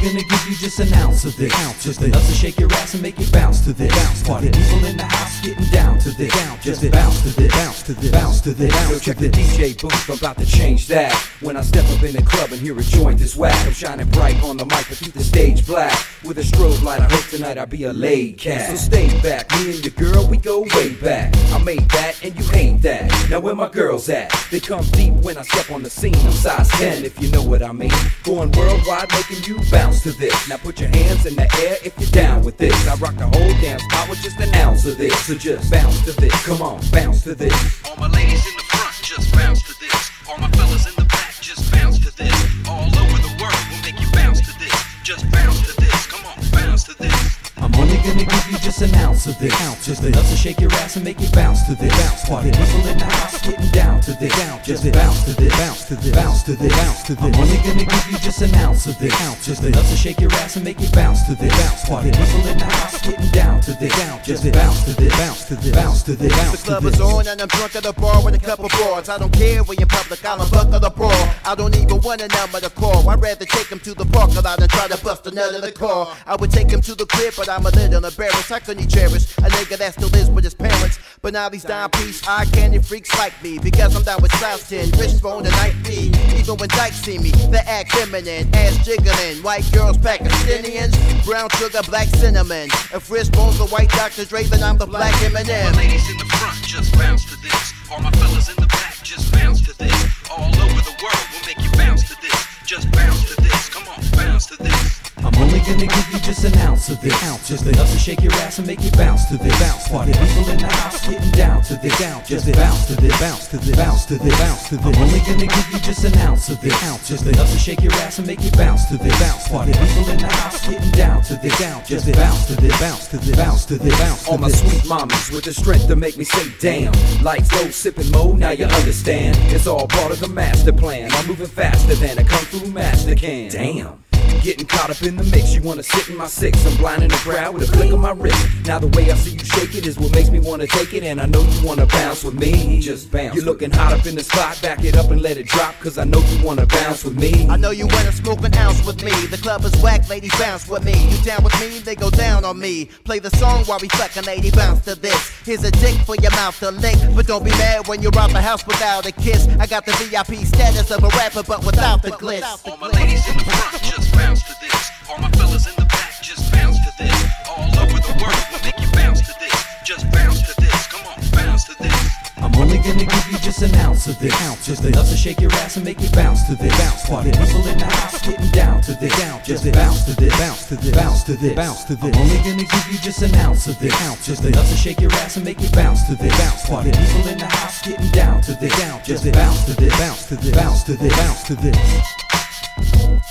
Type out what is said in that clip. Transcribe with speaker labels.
Speaker 1: gonna give you just an ounce of this. Just enough to shake your ass and make it bounce to this. Party people in the house getting down to this. Just bounce to this, bounce to this, bounce to this. Yo, check the DJ booth, I'm about to change that. When I step up in the club and hear a joint is whack, I'm shining bright on the mic but keep the stage black. With a strobe light, I hope tonight I'll be a laid cat. So stay back, me and your girl, we go way back. I made that and you hate that. Now where my girls at? They come deep when I step on the scene. I'm size 10 if you know what I mean. Going worldwide making you bounce to this. Now put your hands in the air if you're down with this. I rock the whole dance spot with just an ounce of this. So just bounce to this, come on, bounce to this.
Speaker 2: All my ladies in the front, just bounce to this. All my fellas in the back, just bounce to this. All over the world, we'll make you bounce to this. Just bounce to this, come on, bounce to this.
Speaker 1: I'm only gonna give you just an ounce of this. Just enough to shake your ass and make it bounce to this. Party people in the house getting down to this. Just bounce to this, bounce to this, bounce to this, bounce to this. I'm only gonna give you just an ounce of this. Just enough to shake your ass and make it bounce to this. Party people in the house getting down to this. Just bounce to this, bounce to this, bounce to this, bounce to this.
Speaker 3: The club is on and I'm drunk at the bar with a couple broads. I don't care where in public, I'm a buck of the brawl. I don't even want a number to call. I'd rather take him to the parking lot and try to bust a nut in the car. I would take him to the crib, but I'm a little embarrassed. I couldn't cherish a nigga that still lives with his parents. But now these dime piece eye candy freaks like me, because I'm down with South 10, Wishbone and Night B. Even when dykes see me, they act feminine, ass jiggling. White girls Pakistanians, brown sugar, black cinnamon. If Wishbone's the white Dr. Dre, then I'm the black Eminem.
Speaker 2: All my ladies in the front, just bounce to this. All my fellas in the back, just bounce to this. All over the world, we'll make you bounce to this. Just bounce to this, come on, bounce to this.
Speaker 1: I'm only gonna give you just an ounce of this. Just enough to shake your ass and make it bounce to this. Party people in the house getting down to this. Just bounce to this, bounce to this, bounce to this, bounce to this. I'm only gonna give you just an ounce of this. Just enough to shake your ass and make it bounce to this. Party people in the house getting down to this. Just bounce to this, bounce to this, bounce to this, bounce to this.
Speaker 4: All my sweet mamas with the strength to make me say damn. Lights low, sipping mode, now you understand. It's all part of the master plan. I'm moving faster than a kung fu master can. Damn. Getting caught up in the mix, you wanna sit in my six. I'm blinding the crowd with a flick of my wrist. Now the way I see you shake it is what makes me wanna take it. And I know you wanna bounce with me, just bounce. You're looking hot up in the spot, back it up and let it drop. Cause I know you wanna bounce with me.
Speaker 3: I know you wanna smoke an ounce with me. The club is whack, ladies bounce with me. You down with me, they go down on me. Play the song while we fucking lady bounce to this. Here's a dick for your mouth to lick. But don't be mad when you're out the house without a kiss. I got the VIP status of a rapper but without the glitz.
Speaker 2: All my ladies in the front, just bounce to this. All my fellas in the back, just bounce to this. All over the world, we'll make you bounce to this. Just bounce to this, come on, bounce to this.
Speaker 1: I'm only gonna give you just an ounce of this. Just enough to shake your ass and make it bounce to this. Party people in the house getting down to this. Just bounce to this, bounce to this, bounce to this, bounce to this. I'm only gonna give you just an ounce of this. Just enough to shake your ass and make it bounce to this. Party people in the house getting down to this. Just bounce to this, bounce to this, bounce to this, bounce to this.